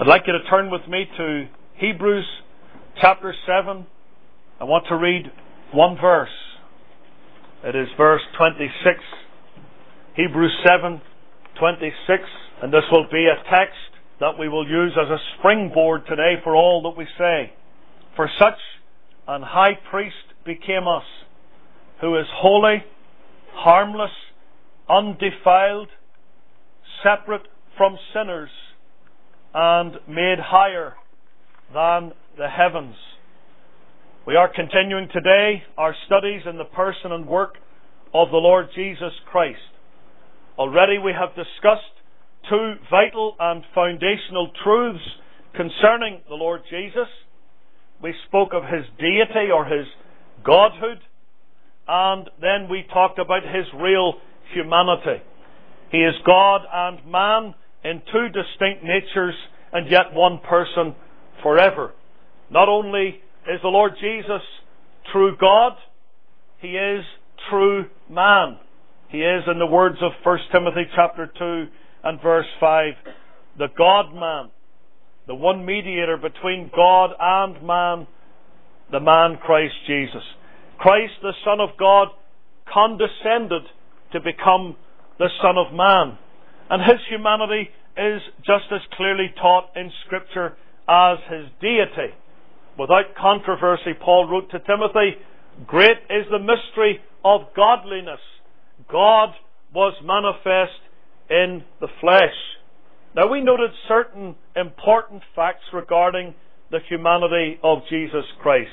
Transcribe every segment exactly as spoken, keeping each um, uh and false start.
I'd like you to turn with me to Hebrews chapter seven. I want to read one verse. It is verse twenty-six. Hebrews seven twenty-six. And this will be a text that we will use as a springboard today for all that we say. For such an high priest became us, who is holy, harmless, undefiled, separate from sinners, and made higher than the heavens. We are continuing today our studies in the person and work of the Lord Jesus Christ. Already we have discussed two vital and foundational truths concerning the Lord Jesus. We spoke of His deity or His godhood, and then we talked about His real humanity. He is God and man in two distinct natures, and yet one person forever. Not only is the Lord Jesus true God, He is true man. He is, in the words of First Timothy chapter two and verse five, the God-man, the one mediator between God and man, the man Christ Jesus. Christ, the Son of God, condescended to become the Son of Man. And His humanity is just as clearly taught in Scripture as His deity. Without controversy, Paul wrote to Timothy, "Great is the mystery of godliness. God was manifest in the flesh." Now, we noted certain important facts regarding the humanity of Jesus Christ.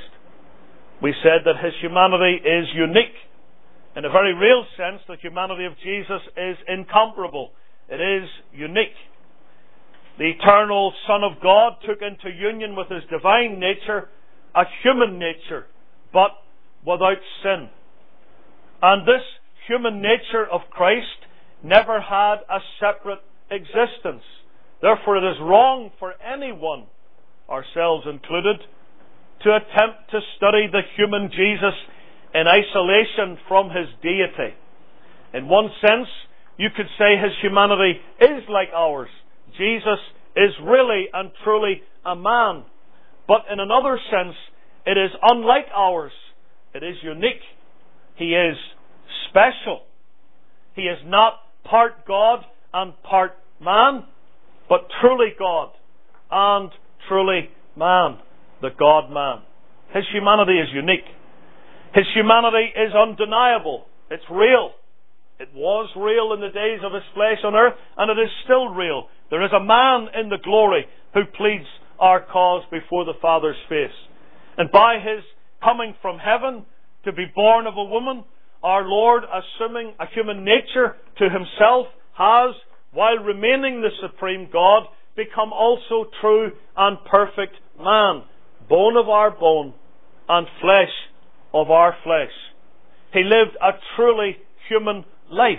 We said that His humanity is unique. In a very real sense, the humanity of Jesus is incomparable. It is unique. The eternal Son of God took into union with His divine nature a human nature, but without sin. And this human nature of Christ never had a separate existence. Therefore, it is wrong for anyone, ourselves included, to attempt to study the human Jesus in isolation from His deity. In one sense, you could say His humanity is like ours. Jesus is really and truly a man. But in another sense, it is unlike ours. It is unique. He is special. He is not part God and part man, but truly God and truly man, the God-man. His humanity is unique. His humanity is undeniable. It's real. It was real in the days of His flesh on earth, and it is still real. There is a man in the glory who pleads our cause before the Father's face. And by His coming from heaven to be born of a woman, our Lord, assuming a human nature to Himself, has, while remaining the supreme God, become also true and perfect man, bone of our bone and flesh of our flesh. He lived a truly human life.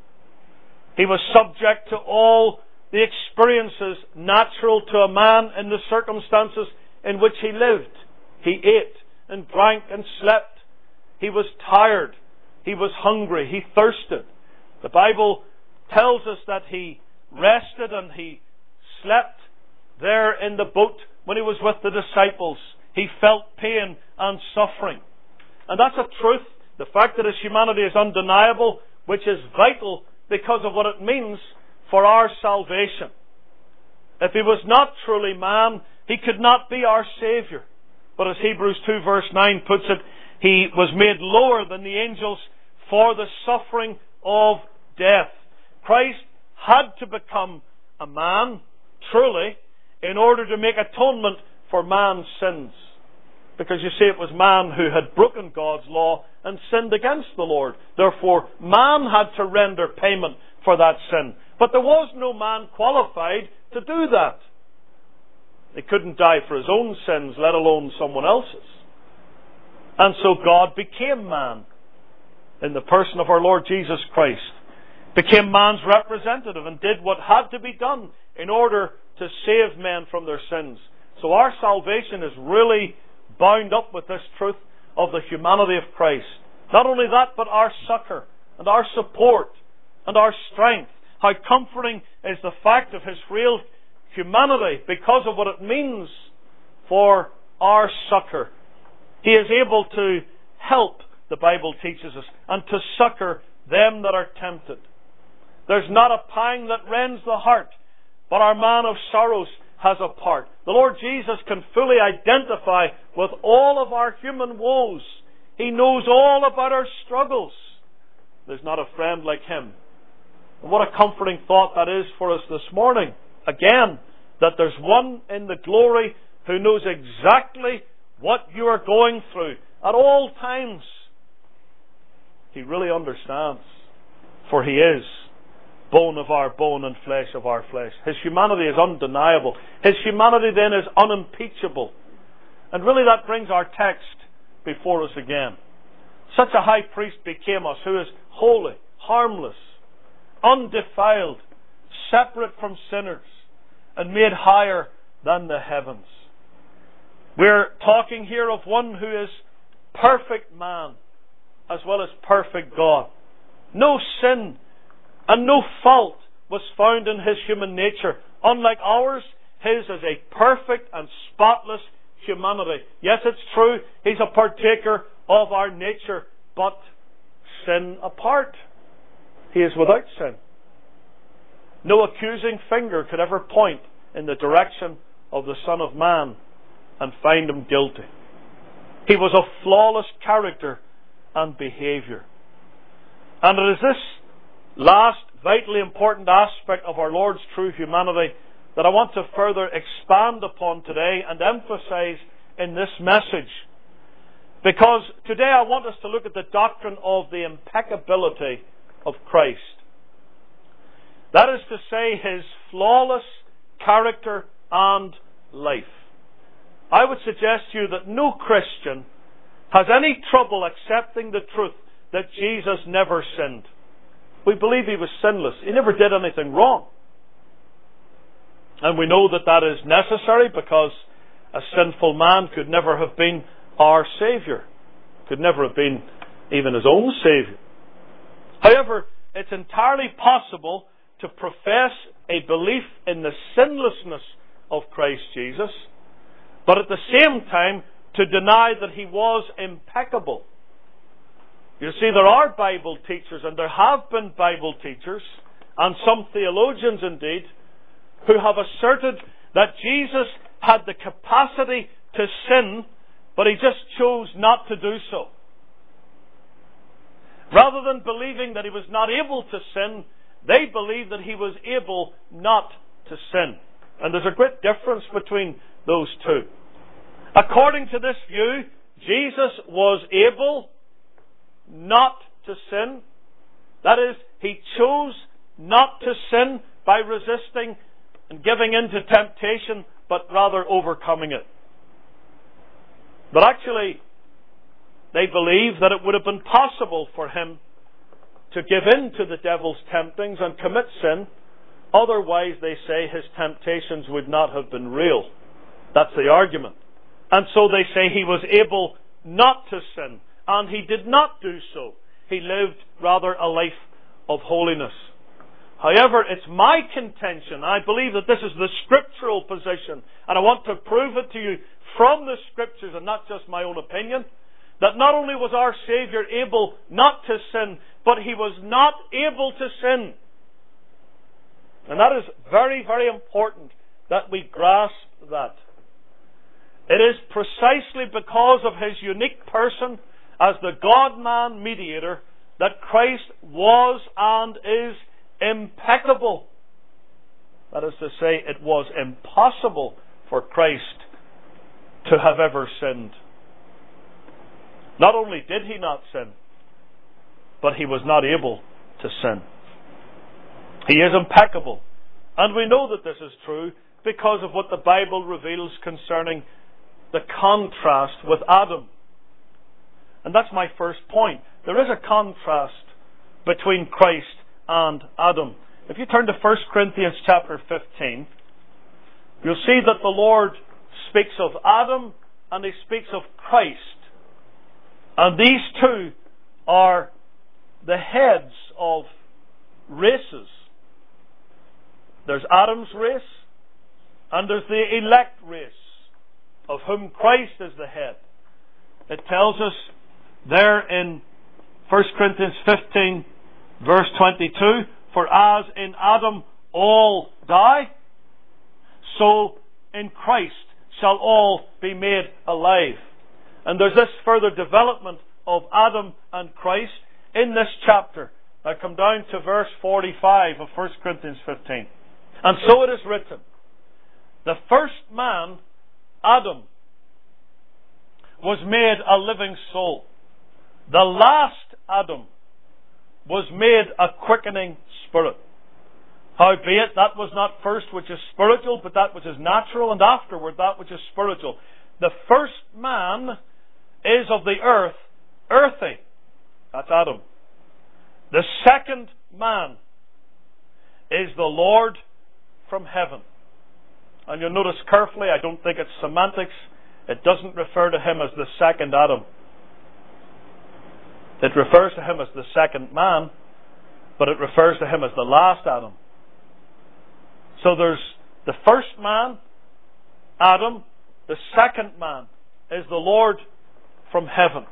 He was subject to all the experiences natural to a man in the circumstances in which He lived. He ate and drank and slept. He was tired. He was hungry. He thirsted. The Bible tells us that He rested and He slept there in the boat when He was with the disciples. He felt pain and suffering. And that's a truth. The fact that His humanity is undeniable, which is vital because of what it means for our salvation. If He was not truly man, He could not be our Saviour. But as Hebrews two verse nine puts it, He was made lower than the angels for the suffering of death. Christ had to become a man, truly, in order to make atonement for man's sins. Because you see, it was man who had broken God's law and sinned against the Lord. Therefore, man had to render payment for that sin. But there was no man qualified to do that. He couldn't die for his own sins, let alone someone else's. And so God became man in the person of our Lord Jesus Christ. Became man's representative and did what had to be done in order to save men from their sins. So our salvation is really bound up with this truth of the humanity of Christ. Not only that, but our succor and our support and our strength. How comforting is the fact of His real humanity because of what it means for our succor. He is able to help, the Bible teaches us, and to succor them that are tempted. There's not a pang that rends the heart, but our man of sorrows has a part. The Lord Jesus can fully identify with all of our human woes. He knows all about our struggles. There's not a friend like Him. And what a comforting thought that is for us this morning. Again, that there's one in the glory who knows exactly what you are going through at all times. He really understands, for He is bone of our bone and flesh of our flesh. His humanity is undeniable. His humanity then is unimpeachable. And really that brings our text before us again. Such a high priest became us, who is holy, harmless, undefiled, separate from sinners, and made higher than the heavens. We're talking here of one who is perfect man as well as perfect God. No sin and no fault was found in His human nature. Unlike ours, His is a perfect and spotless humanity. Yes, it's true, He's a partaker of our nature, but sin apart, He is without sin. No accusing finger could ever point in the direction of the Son of Man and find Him guilty. He was of flawless character and behaviour. And it is this last vitally important aspect of our Lord's true humanity that I want to further expand upon today and emphasize in this message. Because today I want us to look at the doctrine of the impeccability of Christ. That is to say, His flawless character and life. I would suggest to you that no Christian has any trouble accepting the truth that Jesus never sinned. We believe He was sinless. He never did anything wrong. And we know that that is necessary because a sinful man could never have been our Saviour. Could never have been even His own Saviour. However, it's entirely possible to profess a belief in the sinlessness of Christ Jesus, but at the same time to deny that He was impeccable. You see, there are Bible teachers, and there have been Bible teachers, and some theologians indeed, who have asserted that Jesus had the capacity to sin, but He just chose not to do so. Rather than believing that He was not able to sin, they believe that He was able not to sin. And there's a great difference between those two. According to this view, Jesus was able not to sin. That is, He chose not to sin by resisting and giving in to temptation, but rather overcoming it. But actually, they believe that it would have been possible for Him to give in to the devil's temptings and commit sin. Otherwise, they say, His temptations would not have been real. That's the argument. And so they say He was able not to sin. And He did not do so. He lived rather a life of holiness. However, it's my contention, I believe that this is the scriptural position, and I want to prove it to you from the Scriptures and not just my own opinion, that not only was our Saviour able not to sin, but He was not able to sin. And that is very, very important that we grasp that. It is precisely because of His unique person as the God-man mediator that Christ was and is impeccable. That is to say, it was impossible for Christ to have ever sinned. Not only did He not sin, but He was not able to sin. He is impeccable. And we know that this is true because of what the Bible reveals concerning the contrast with Adam. And that's my first point. There is a contrast between Christ and Adam. If you turn to First Corinthians chapter fifteen, you'll see that the Lord speaks of Adam and He speaks of Christ. And these two are the heads of races. There's Adam's race And there's the elect race, of whom Christ is the head. It tells us there in First Corinthians fifteen, verse twenty-two, for as in Adam all die, so in Christ shall all be made alive. And there's this further development of Adam and Christ in this chapter. I come down to verse forty-five of First Corinthians fifteen. And so it is written, the first man, Adam, was made a living soul. The last Adam was made a quickening spirit. Howbeit, that was not first which is spiritual, but that which is natural, and afterward that which is spiritual. The first man is of the earth, earthy. That's Adam. The second man is the Lord from heaven. And you'll notice carefully, I don't think it's semantics, it doesn't refer to him as the second Adam. It refers to him as the second man, but it refers to him as the last Adam. So there's the first man, Adam. The second man is the Lord from heaven.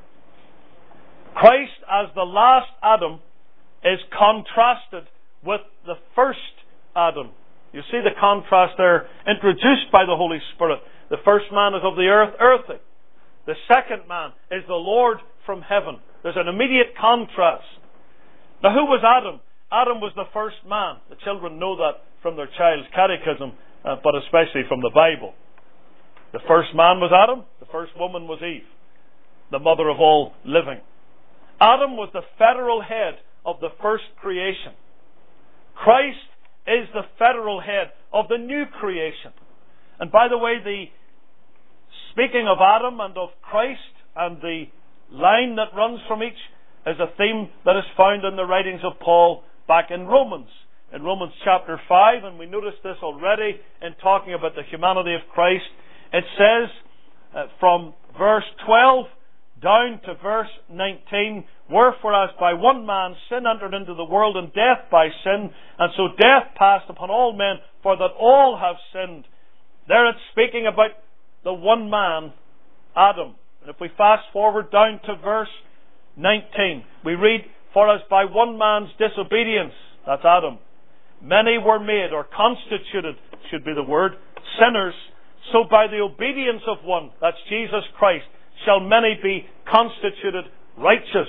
Christ as the last Adam is contrasted with the first Adam. You see the contrast there introduced by the Holy Spirit. The first man is of the earth, earthy. The second man is the Lord from heaven. There's an immediate contrast. Now, who was Adam? Adam was the first man. The children know that from their child's catechism, uh, but especially from the Bible. The first man was Adam. The first woman was Eve, the mother of all living. Adam was the federal head of the first creation. Christ is the federal head of the new creation. And by the way, the speaking of Adam and of Christ and the line that runs from each is a theme that is found in the writings of Paul back in Romans. In Romans chapter five, and we noticed this already in talking about the humanity of Christ, it says uh, from verse twelve down to verse nineteen, wherefore as by one man sin entered into the world, and death by sin, and so death passed upon all men, for that all have sinned. There it's speaking about the one man, Adam. And if we fast forward down to verse nineteen, we read, for as by one man's disobedience, that's Adam, many were made, or constituted, should be the word, sinners, so by the obedience of one, that's Jesus Christ, shall many be constituted righteous.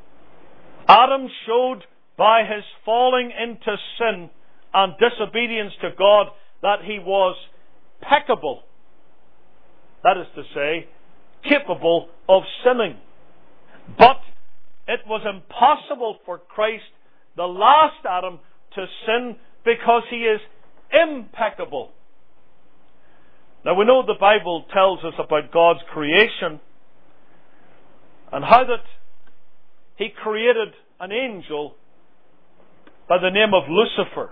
Adam showed by his falling into sin and disobedience to God that he was peccable. That is to say, capable of sinning. But it was impossible for Christ, the last Adam, to sin because he is impeccable. Now we know the Bible tells us about God's creation and how that He created an angel by the name of Lucifer.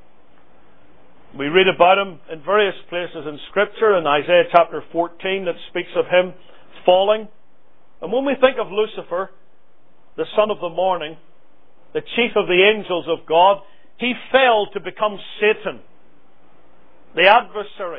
We read about him in various places in Scripture. In Isaiah chapter fourteen, that speaks of him falling. And when we think of Lucifer, the son of the morning, the chief of the angels of God, he fell to become Satan, the adversary,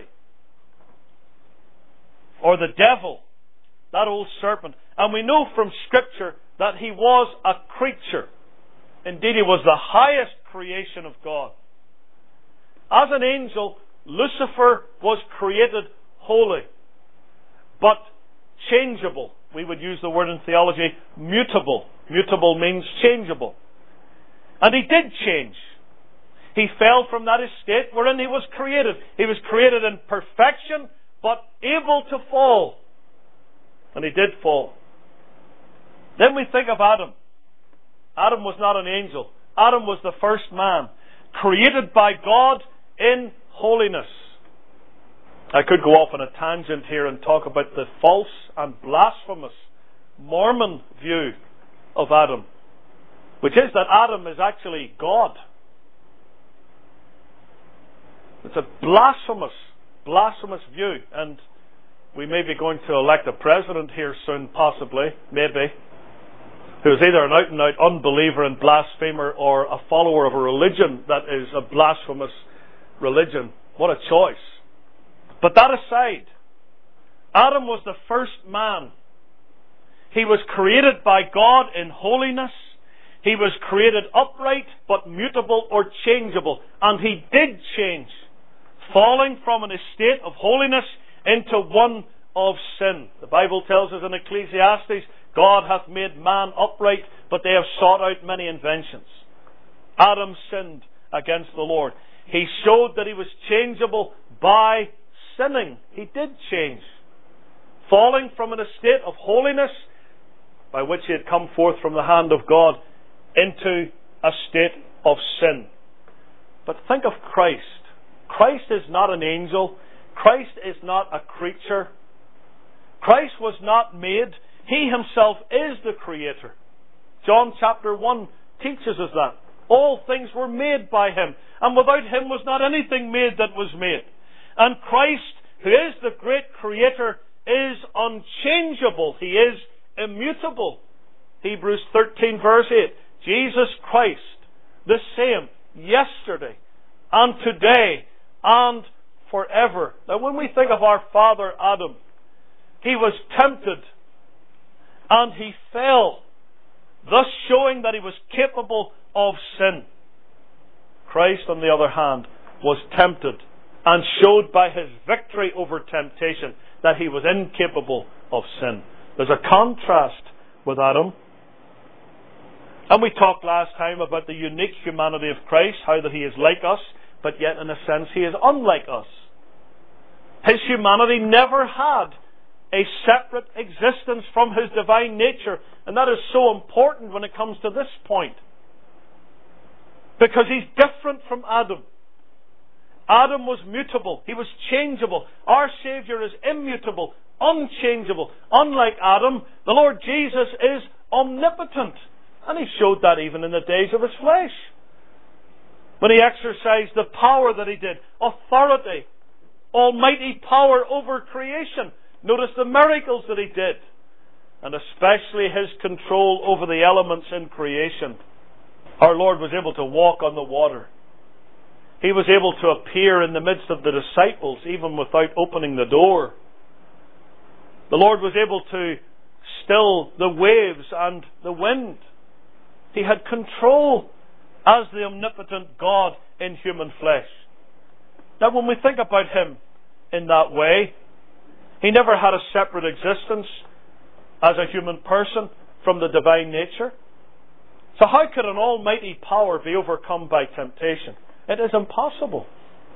or the devil, that old serpent. And we know from Scripture that he was a creature. Indeed, he was the highest creation of God. As an angel, Lucifer was created holy, but changeable. We would use the word in theology, mutable. Mutable means changeable. And he did change. He fell from that estate wherein he was created. He was created in perfection, but able to fall. And he did fall. Then we think of Adam. Adam was not an angel. Adam was the first man, created by God in holiness. I could go off on a tangent here and talk about the false and blasphemous Mormon view of Adam, which is that Adam is actually God. It's a blasphemous, blasphemous view, and we may be going to elect a president here soon, possibly, maybe, who's either an out-and-out unbeliever and blasphemer or a follower of a religion that is a blasphemous religion. What a choice. But that aside, Adam was the first man. He was created by God in holiness. He was created upright, but mutable or changeable. And he did change, falling from an estate of holiness into one of sin. The Bible tells us in Ecclesiastes, God hath made man upright, but they have sought out many inventions. Adam sinned against the Lord. He showed that he was changeable by sinning. He did change, falling from an estate of holiness, by which he had come forth from the hand of God, into a state of sin. But think of Christ. Christ is not an angel. Christ is not a creature. Christ was not made. He himself is the creator. John chapter one teaches us that. All things were made by him, and without him was not anything made that was made. And Christ, who is the great creator, is unchangeable. He is immutable. Hebrews thirteen verse eight. Jesus Christ, the same yesterday and today and forever. Now when we think of our father Adam, he was tempted and he fell, thus showing that he was capable of sin. Christ, on the other hand, was tempted and showed by his victory over temptation that he was incapable of sin. There's a contrast with Adam. And we talked last time about the unique humanity of Christ, how that he is like us, but yet in a sense he is unlike us. His humanity never had a separate existence from his divine nature, and that is so important when it comes to this point. Because he's different from Adam. Adam was mutable. He was changeable. Our Saviour is immutable, unchangeable. Unlike Adam, the Lord Jesus is omnipotent. And he showed that even in the days of his flesh. When he exercised the power that he did, authority, almighty power over creation. Notice the miracles that he did. And especially his control over the elements in creation. Our Lord was able to walk on the water. He was able to appear in the midst of the disciples even without opening the door. The Lord was able to still the waves and the wind. He had control as the omnipotent God in human flesh. Now when we think about him in that way, he never had a separate existence as a human person from the divine nature. So how could an almighty power be overcome by temptation? It is impossible.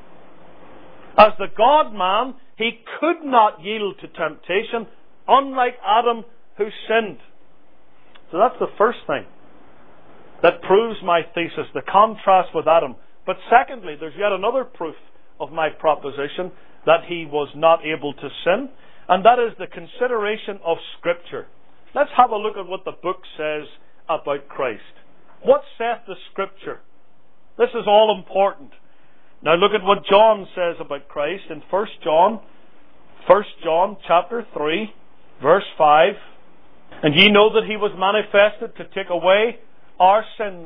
As the God-man, he could not yield to temptation, unlike Adam who sinned. So that's the first thing that proves my thesis, the contrast with Adam. But secondly, there's yet another proof of my proposition that he was not able to sin, and that is the consideration of Scripture. Let's have a look at what the book says about Christ. What saith the Scripture? This is all important. Now look at what John says about Christ in First John, First John chapter three, verse five. And ye know that he was manifested to take away our sins,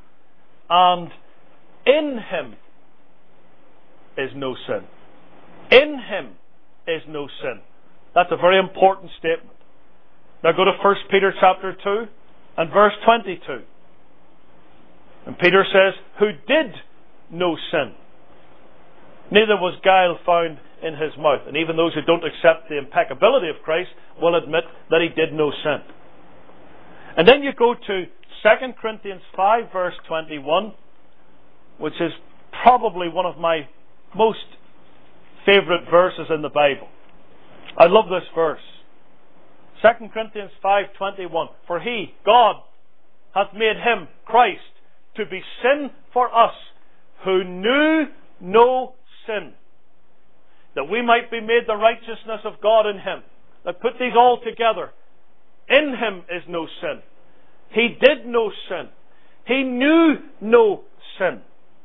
and in him is no sin. In him is no sin. That's a very important statement. Now go to First Peter chapter two and verse twenty-two. And Peter says, who did no sin, neither was guile found in his mouth. And even those who don't accept the impeccability of Christ will admit that he did no sin. And then you go to Second Corinthians five verse twenty-one, which is probably one of my most favourite verses in the Bible. I love this verse. Second Corinthians five twenty-one. For he, God, hath made him, Christ, to be sin for us, who knew no sin, that we might be made the righteousness of God in him. Now put these all together. In him is no sin. He did no sin. He knew no sin.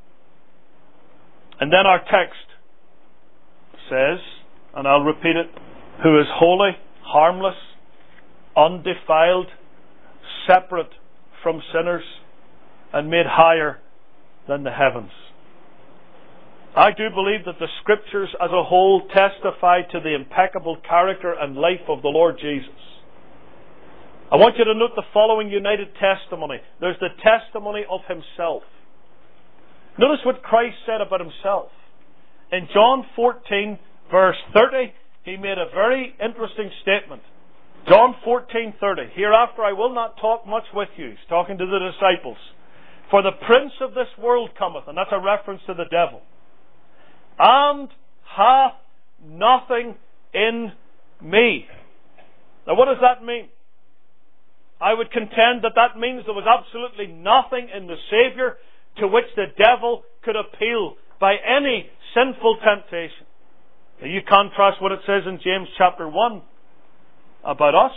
And then our text says, and I'll repeat it, who is holy, harmless, undefiled, separate from sinners, and made higher than the heavens. I do believe that the Scriptures as a whole testify to the impeccable character and life of the Lord Jesus. I want you to note the following united testimony. There's the testimony of Himself. Notice what Christ said about Himself. In John fourteen, verse thirty, He made a very interesting statement. John fourteen, thirty. Hereafter I will not talk much with you. He's talking to the disciples. For the prince of this world cometh, and that's a reference to the devil, and hath nothing in me. Now what does that mean? I would contend that that means there was absolutely nothing in the Saviour to which the devil could appeal by any sinful temptation. Now you contrast what it says in James chapter one about us.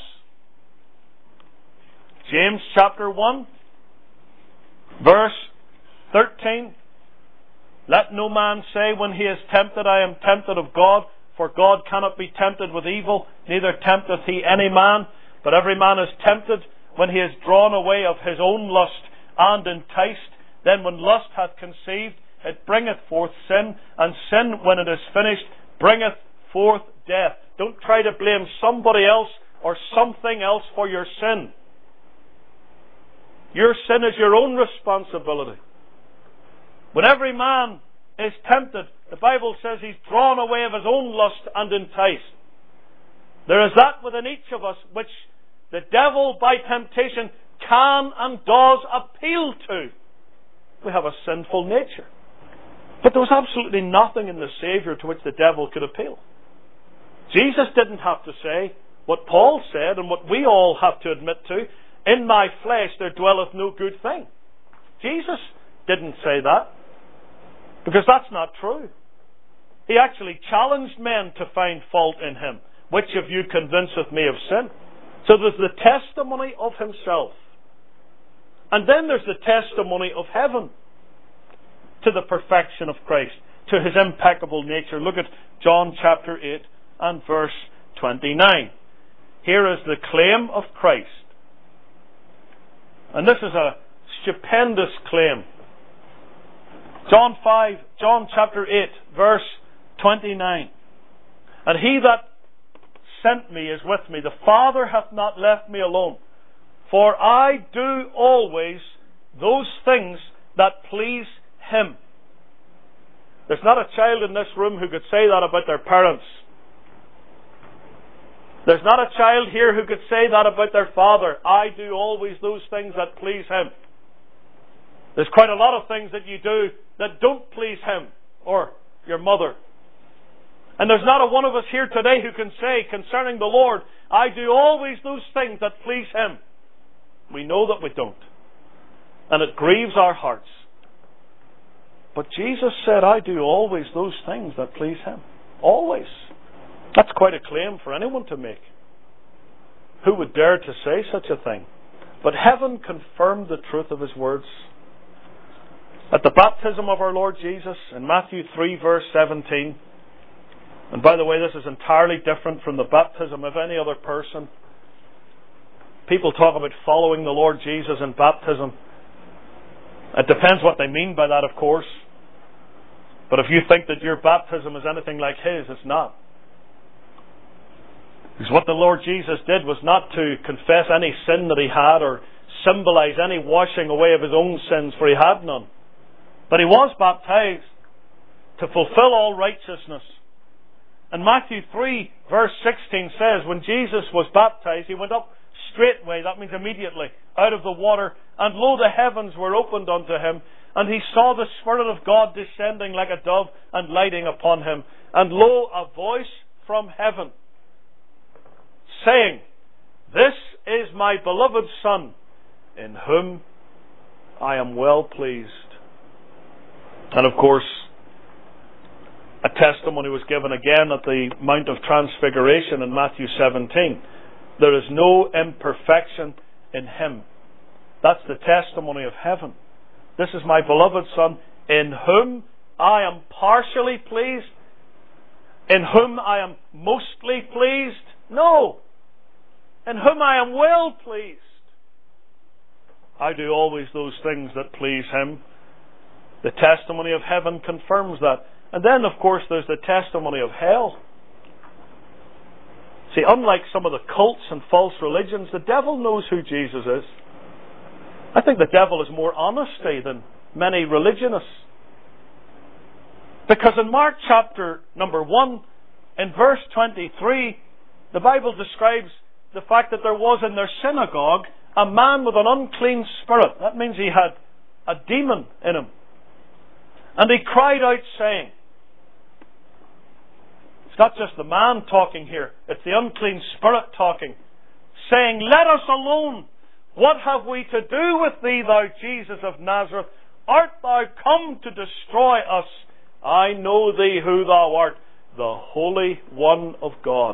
James chapter one, verse thirteen. Let no man say when he is tempted, I am tempted of God, for God cannot be tempted with evil, neither tempteth he any man. But every man is tempted when he is drawn away of his own lust and enticed. Then when lust hath conceived, it bringeth forth sin, and sin, when it is finished, bringeth forth death. Don't try to blame somebody else or something else for your sin. Your sin is your own responsibility. When every man is tempted, the Bible says he's drawn away of his own lust and enticed. There is that within each of us which the devil, by temptation, can and does appeal to. We have a sinful nature. But there was absolutely nothing in the Saviour to which the devil could appeal. Jesus didn't have to say what Paul said and what we all have to admit to, in my flesh there dwelleth no good thing. Jesus didn't say that, because that's not true. He actually challenged men to find fault in Him. Which of you convinceth me of sin? So there's the testimony of Himself. And then there's the testimony of heaven to the perfection of Christ, to His impeccable nature. Look at John chapter eight and verse twenty-nine. Here is the claim of Christ. And this is a stupendous claim. John five, John chapter eight, verse twenty-nine. And He that sent me is with me. The Father hath not left me alone, for I do always those things that please Him. There's not a child in this room who could say that about their parents. There's not a child here who could say that about their father. I do always those things that please Him. There's quite a lot of things that you do that don't please Him or your mother. And there's not a one of us here today who can say concerning the Lord, I do always those things that please Him. We know that we don't. And it grieves our hearts. But Jesus said, I do always those things that please Him. Always. That's quite a claim for anyone to make. Who would dare to say such a thing? But heaven confirmed the truth of His words. At the baptism of our Lord Jesus, in Matthew three, verse seventeen, and by the way, this is entirely different from the baptism of any other person. People talk about following the Lord Jesus in baptism. It depends what they mean by that, of course. But if you think that your baptism is anything like His, it's not. Because what the Lord Jesus did was not to confess any sin that He had or symbolize any washing away of His own sins, for He had none. But He was baptized to fulfill all righteousness. And Matthew three, verse sixteen says, when Jesus was baptized, He went up straightway, that means immediately, out of the water, and lo, the heavens were opened unto Him, and He saw the Spirit of God descending like a dove and lighting upon Him. And lo, a voice from heaven, saying, This is my beloved Son, in whom I am well pleased. And of course, a testimony was given again at the Mount of Transfiguration in Matthew seventeen. There is no imperfection in Him. That's the testimony of heaven. This is my beloved Son, in whom I am partially pleased, in whom I am mostly pleased. No, in whom I am well pleased. I do always those things that please Him. The testimony of heaven confirms that. And then, of course, there's the testimony of hell. See, unlike some of the cults and false religions, the devil knows who Jesus is. I think the devil is more honesty than many religionists. Because in Mark chapter number one, in verse twenty-three, the Bible describes the fact that there was in their synagogue a man with an unclean spirit. That means he had a demon in him. And he cried out saying, it's not just the man talking here, it's the unclean spirit talking, saying, let us alone. What have we to do with thee, thou Jesus of Nazareth? Art thou come to destroy us? I know thee who thou art, the Holy One of God.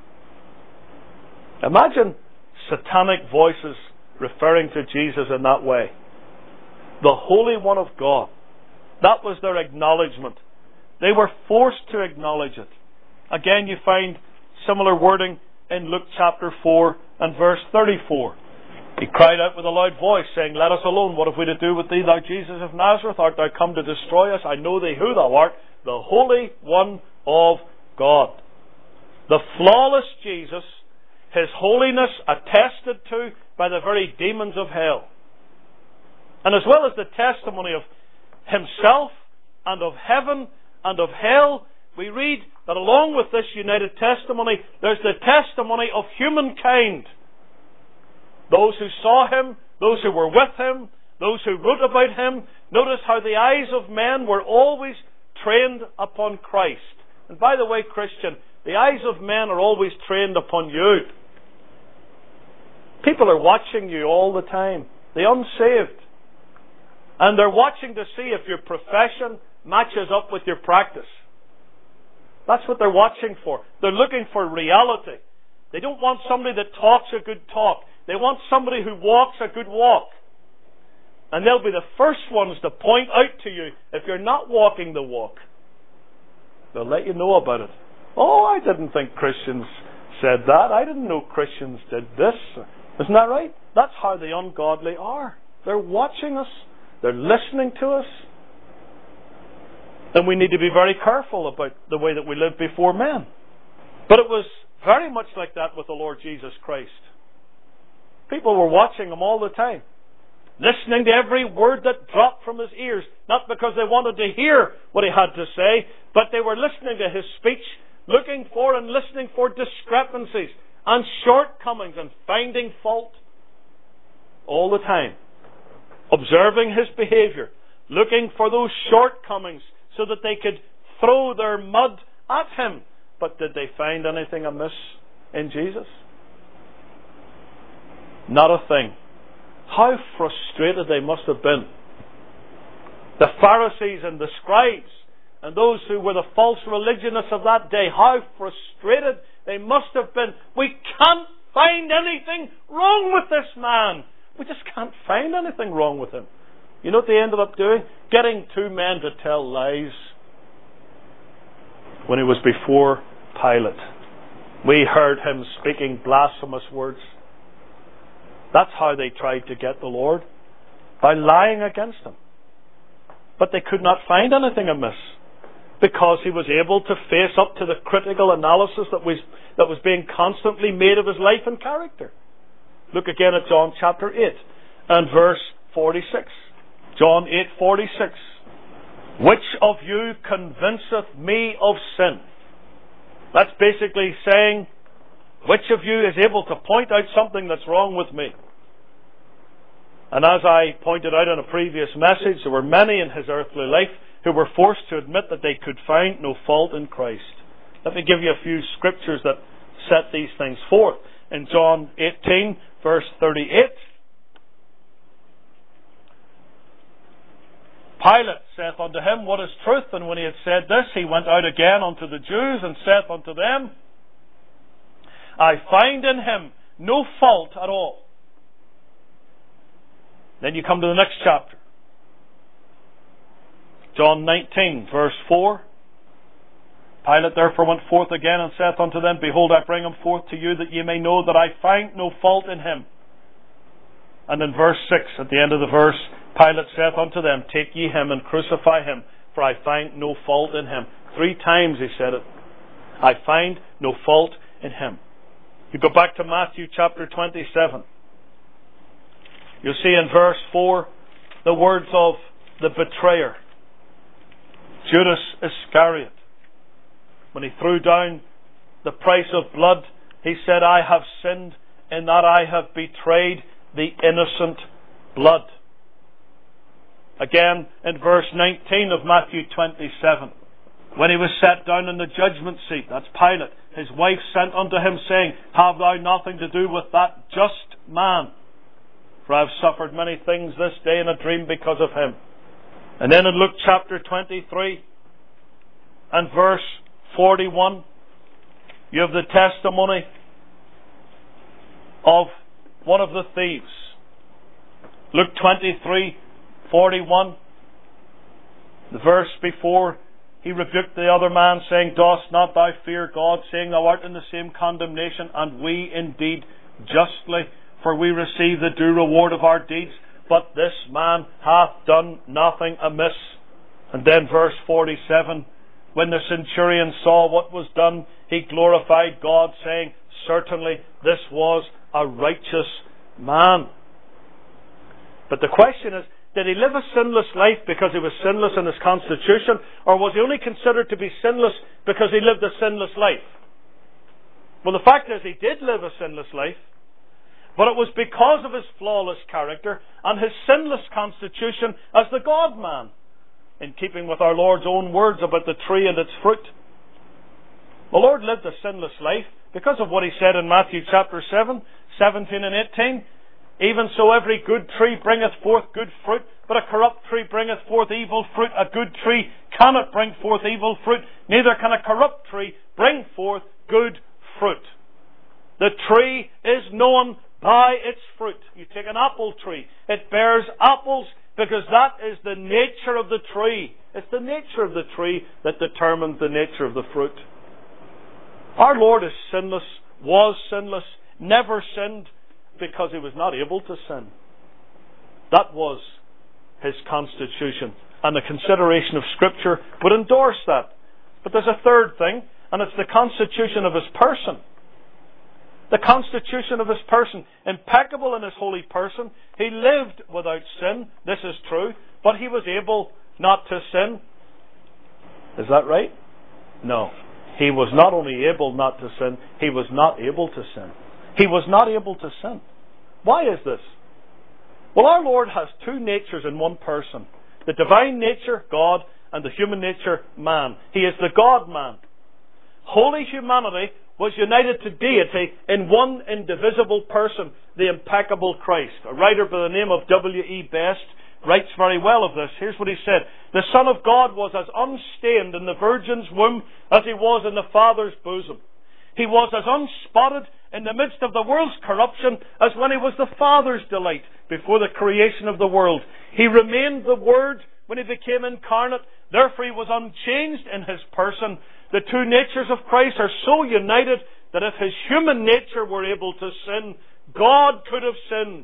Imagine satanic voices referring to Jesus in that way. The Holy One of God. That was their acknowledgement. They were forced to acknowledge it. Again, you find similar wording in Luke chapter four and verse thirty-four. He cried out with a loud voice, saying, let us alone. What have we to do with thee, thou Jesus of Nazareth? Art thou come to destroy us? I know thee who thou art, the Holy One of God. The flawless Jesus, His holiness attested to by the very demons of hell. And as well as the testimony of Himself and of heaven and of hell, we read that along with this united testimony, there's the testimony of humankind. Those who saw Him, those who were with Him, those who wrote about Him. Notice how the eyes of men were always trained upon Christ. And by the way, Christian, the eyes of men are always trained upon you. People are watching you all the time, the unsaved. And they're watching to see if your profession matches up with your practice. That's what they're watching for. They're looking for reality. They don't want somebody that talks a good talk. They want somebody who walks a good walk. And they'll be the first ones to point out to you if you're not walking the walk. They'll let you know about it. Oh, I didn't think Christians said that. I didn't know Christians did this. Isn't that right? That's how the ungodly are. They're watching us. They're listening to us. And we need to be very careful about the way that we live before men. But it was very much like that with the Lord Jesus Christ. People were watching Him all the time, listening to every word that dropped from His ears, not because they wanted to hear what He had to say, but they were listening to His speech, looking for and listening for discrepancies and shortcomings and finding fault all the time. Observing His behavior, looking for those shortcomings so that they could throw their mud at Him. But did they find anything amiss in Jesus? Not a thing. How frustrated they must have been. The Pharisees and the scribes and those who were the false religionists of that day, how frustrated they must have been. We can't find anything wrong with this man. We just can't find anything wrong with him. You know what they ended up doing? Getting two men to tell lies when he was before Pilate. We heard him speaking blasphemous words. That's how they tried to get the Lord, by lying against Him. But they could not find anything amiss, because He was able to face up to the critical analysis that was, that was being constantly made of His life and character. Look again at John chapter eight and verse forty-six. John eight forty-six. Which of you convinceth me of sin? That's basically saying, which of you is able to point out something that's wrong with me? And as I pointed out in a previous message, there were many in His earthly life who were forced to admit that they could find no fault in Christ. Let me give you a few scriptures that set these things forth. In John eighteen, verse thirty-eight, Pilate saith unto him, What is truth? And when he had said this, he went out again unto the Jews, and saith unto them, I find in him no fault at all. Then you come to the next chapter. John nineteen, verse four. Pilate therefore went forth again and saith unto them, Behold, I bring him forth to you, that ye may know that I find no fault in him. And in verse six, at the end of the verse, Pilate saith unto them, Take ye him and crucify him, for I find no fault in him. Three times he said it. I find no fault in him. You go back to Matthew chapter twenty-seven. You'll see in verse four the words of the betrayer, Judas Iscariot. When he threw down the price of blood, he said, I have sinned in that I have betrayed the innocent blood. Again, in verse nineteen of Matthew twenty-seven, when he was set down in the judgment seat, that's Pilate, his wife sent unto him, saying, Have thou nothing to do with that just man? For I have suffered many things this day in a dream because of him. And then in Luke chapter twenty-three and verse forty-one, you have the testimony of one of the thieves. Luke twenty-three forty-one, the verse before, he rebuked the other man, saying, Dost not thou fear God, saying, Thou art in the same condemnation, and we indeed justly, for we receive the due reward of our deeds, but this man hath done nothing amiss. And then verse forty-seven, when the centurion saw what was done, he glorified God, saying, Certainly this was a righteous man. But the question is, did he live a sinless life because he was sinless in his constitution, or was he only considered to be sinless because he lived a sinless life? Well, the fact is he did live a sinless life, but it was because of his flawless character and his sinless constitution as the God-man, in keeping with our Lord's own words about the tree and its fruit. The Lord lived a sinless life because of what he said in Matthew chapter seven, seventeen and eighteen. Even so every good tree bringeth forth good fruit, but a corrupt tree bringeth forth evil fruit. A good tree cannot bring forth evil fruit, neither can a corrupt tree bring forth good fruit. The tree is known by its fruit. You take an apple tree, it bears apples because that is the nature of the tree. It's the nature of the tree that determines the nature of the fruit. Our Lord is sinless, was sinless, never sinned, because he was not able to sin. That was his constitution, and the consideration of Scripture would endorse that. But there's a third thing, and it's the constitution of his person. The constitution of his person. Impeccable in his holy person. He lived without sin, this is true, but he was able not to sin. Is that right? No. He was not only able not to sin, he was not able to sin. He was not able to sin. Why is this? Well, our Lord has two natures in one person. The divine nature, God, and the human nature, man. He is the God-man. Holy humanity was united to deity in one indivisible person, the impeccable Christ. A writer by the name of W E Best writes very well of this. Here's what he said. The Son of God was as unstained in the Virgin's womb as he was in the Father's bosom. He was as unspotted in the midst of the world's corruption as when he was the Father's delight before the creation of the world. He remained the Word when he became incarnate. Therefore he was unchanged in his person. The two natures of Christ are so united that if his human nature were able to sin, God could have sinned.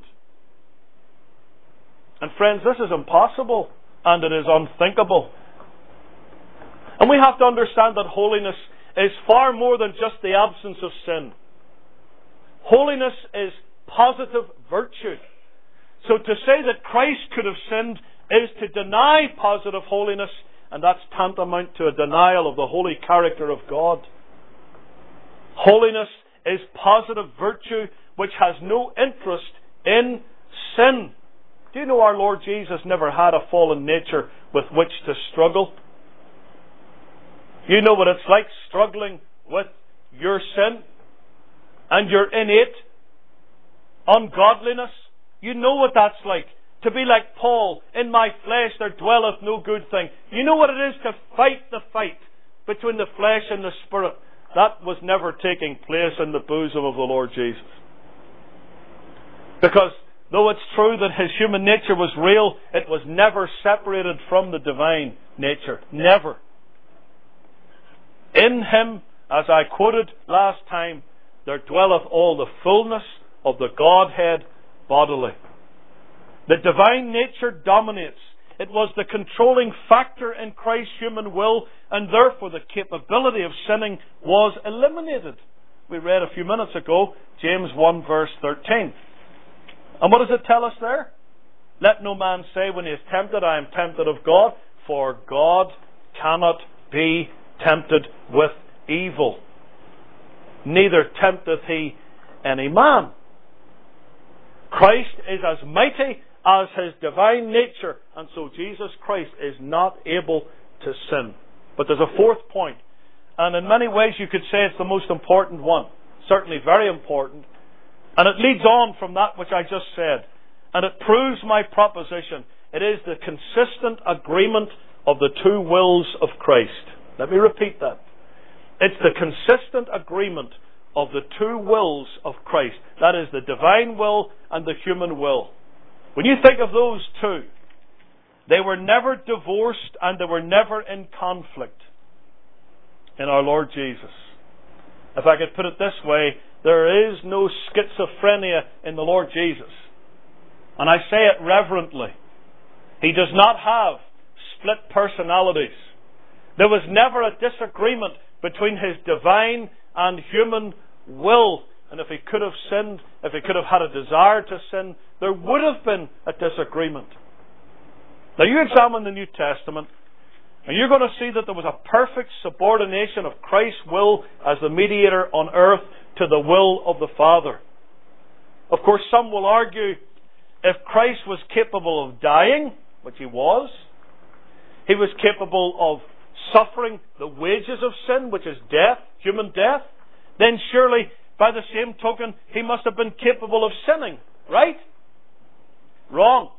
And friends, this is impossible and it is unthinkable. And we have to understand that holiness is far more than just the absence of sin. Holiness is positive virtue. So to say that Christ could have sinned is to deny positive holiness, and that's tantamount to a denial of the holy character of God. Holiness is positive virtue which has no interest in sin. Do you know our Lord Jesus never had a fallen nature with which to struggle? You know what it's like struggling with your sin and your innate ungodliness. You know what that's like. To be like Paul, in my flesh there dwelleth no good thing. You know what it is to fight the fight between the flesh and the spirit. That was never taking place in the bosom of the Lord Jesus. Because though it's true that his human nature was real, it was never separated from the divine nature. Never. In him, as I quoted last time, there dwelleth all the fullness of the Godhead bodily. The divine nature dominates It was the controlling factor in Christ's human will, and therefore the capability of sinning was eliminated. We read a few minutes ago, James one verse thirteen. And what does it tell us there? Let no man say when he is tempted, I am tempted of God, for God cannot be tempted with evil. Neither tempteth he any man. Christ is as mighty as his divine nature, and so Jesus Christ is not able to sin. But there's a fourth point, and in many ways you could say it's the most important one. Certainly very important. And it leads on from that which I just said. And it proves my proposition. It is the consistent agreement of the two wills of Christ. Let me repeat that. It's the consistent agreement of the two wills of Christ. That is the divine will and the human will. When you think of those two, they were never divorced and they were never in conflict in our Lord Jesus. If I could put it this way, there is no schizophrenia in the Lord Jesus. And I say it reverently. He does not have split personalities. There was never a disagreement between his divine and human will. And if he could have sinned, if he could have had a desire to sin, there would have been a disagreement. Now you examine the New Testament, and you're going to see that there was a perfect subordination of Christ's will as the mediator on earth to the will of the Father. Of course, some will argue if Christ was capable of dying, which he was, he was capable of suffering the wages of sin, which is death, human death, then surely, by the same token, he must have been capable of sinning, right? Wrong.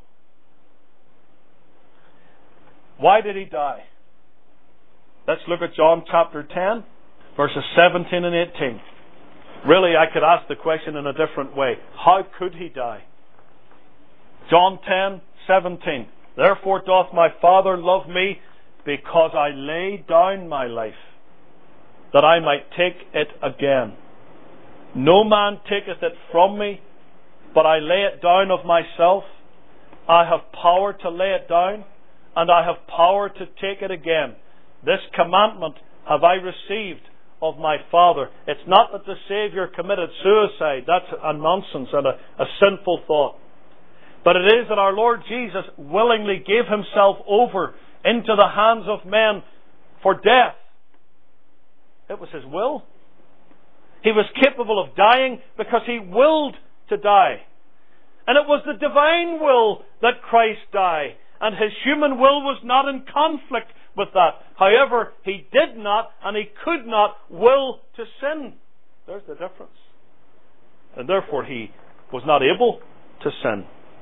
Why did he die? Let's look at John chapter ten, verses seventeen and eighteen. Really, I could ask the question in a different way. How could he die? John ten, seventeen. Therefore doth my Father love me, because I lay down my life, that I might take it again. No man taketh it from me, but I lay it down of myself. I have power to lay it down, and I have power to take it again. This commandment have I received of my Father. It's not that the Saviour committed suicide. That's a nonsense and a, a sinful thought. But it is that our Lord Jesus willingly gave himself over into the hands of men for death. It was his will. He was capable of dying because he willed to die. And it was the divine will that Christ died. And his human will was not in conflict with that. However, he did not and he could not will to sin. There's the difference. And therefore he was not able to sin.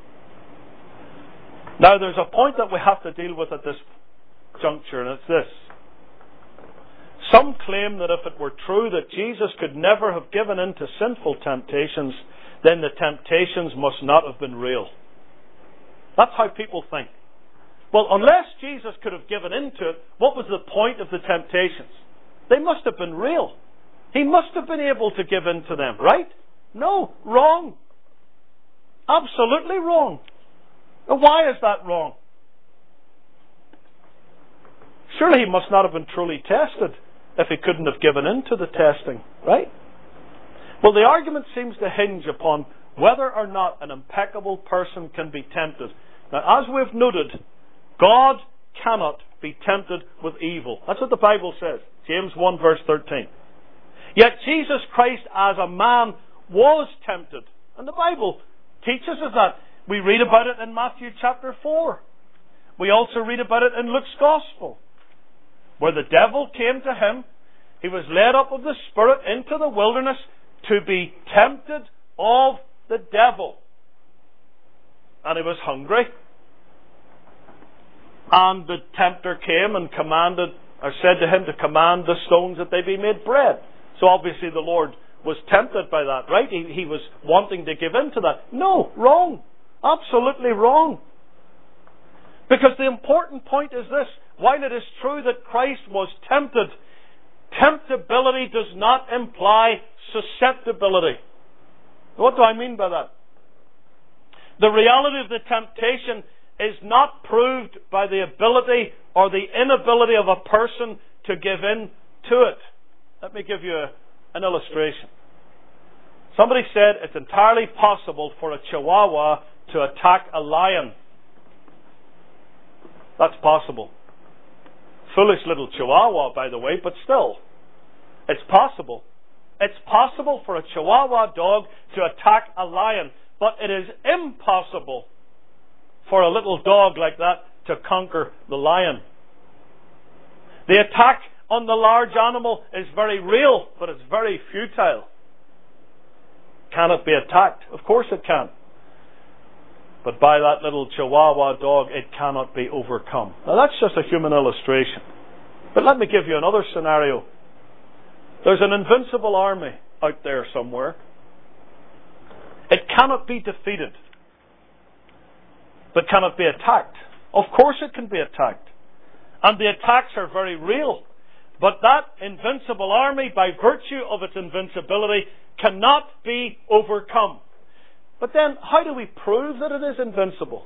Now there's a point that we have to deal with at this juncture, and it's this. Some claim that if it were true that Jesus could never have given in to sinful temptations, then the temptations must not have been real. That's how people think. Well, unless Jesus could have given in to it, what was the point of the temptations? They must have been real. He must have been able to give in to them, right? No, wrong. Absolutely wrong. Now, why is that wrong? Surely he must not have been truly tested if he couldn't have given in to the testing, right? Well, the argument seems to hinge upon whether or not an impeccable person can be tempted. Now, as we've noted, God cannot be tempted with evil. That's what the Bible says. James one verse thirteen. Yet Jesus Christ as a man was tempted. And the Bible teaches us that. We read about it in Matthew chapter four. We also read about it in Luke's Gospel, where the devil came to him. He was led up of the Spirit into the wilderness to be tempted of the devil. And he was hungry. And the tempter came and commanded, or said to him to command the stones that they be made bread. So obviously the Lord was tempted by that, right? He, he was wanting to give in to that. No, wrong. Absolutely wrong. Because the important point is this. While it is true that Christ was tempted, temptability does not imply susceptibility. What do I mean by that? The reality of the temptation is not proved by the ability or the inability of a person to give in to it. Let me give you a, an illustration. Somebody said it's entirely possible for a chihuahua to attack a lion. That's possible. Foolish little chihuahua, by the way, but still, it's possible. It's possible for a chihuahua dog to attack a lion, but it is impossible for a little dog like that to conquer the lion. The attack on the large animal is very real, but it's very futile. Can it be attacked? Of course it can. But by that little chihuahua dog, it cannot be overcome. Now that's just a human illustration. But let me give you another scenario. There's an invincible army out there somewhere. It cannot be defeated. But can it be attacked? Of course it can be attacked. And the attacks are very real. But that invincible army, by virtue of its invincibility, cannot be overcome. But then, how do we prove that it is invincible?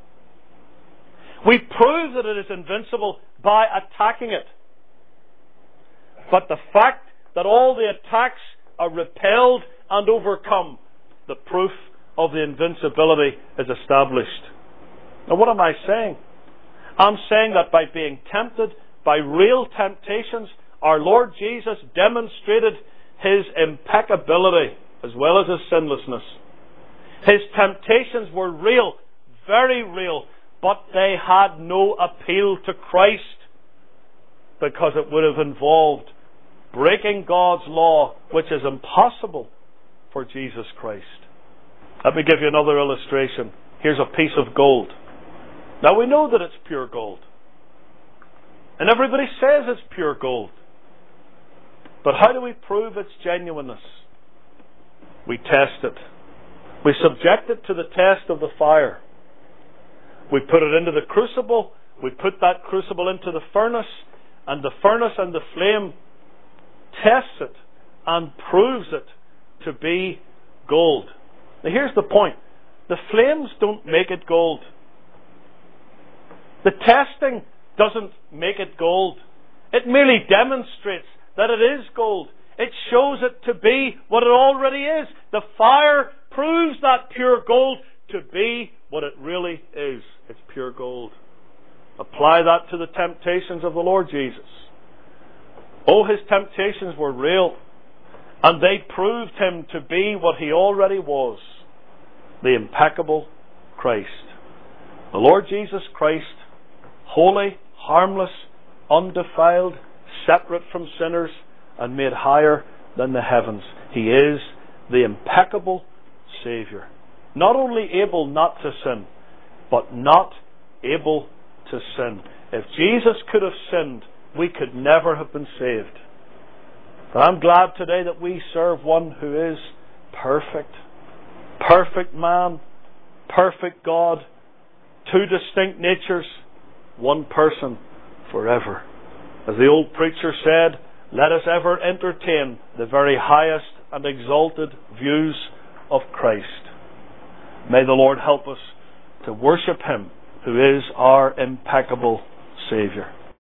We prove that it is invincible by attacking it. But the fact that all the attacks are repelled and overcome, the proof of the invincibility is established. Now, what am I saying? I'm saying that by being tempted by real temptations, our Lord Jesus demonstrated His impeccability as well as His sinlessness. His temptations were real, very real, but they had no appeal to Christ because it would have involved breaking God's law, which is impossible for Jesus Christ. Let me give you another illustration. Here's a piece of gold. Now we know that it's pure gold. And everybody says it's pure gold. But how do we prove its genuineness? We test it. We subject it to the test of the fire. We put it into the crucible. We put that crucible into the furnace. And the furnace and the flame tests it and proves it to be gold. Now here's the point. The flames don't make it gold. The testing doesn't make it gold. It merely demonstrates that it is gold. It shows it to be what it already is. The fire proves that pure gold to be what it really is. It's pure gold. Apply that to the temptations of the Lord Jesus. Oh, His temptations were real, and they proved Him to be what He already was, the impeccable Christ. The Lord Jesus Christ, holy, harmless, undefiled, separate from sinners, and made higher than the heavens. He is the impeccable Saviour. Not only able not to sin, but not able to sin. If Jesus could have sinned, we could never have been saved. But I'm glad today that we serve one who is perfect. Perfect man, perfect God, two distinct natures, one person forever. As the old preacher said, let us ever entertain the very highest and exalted views of Christ. May the Lord help us to worship Him who is our impeccable Saviour.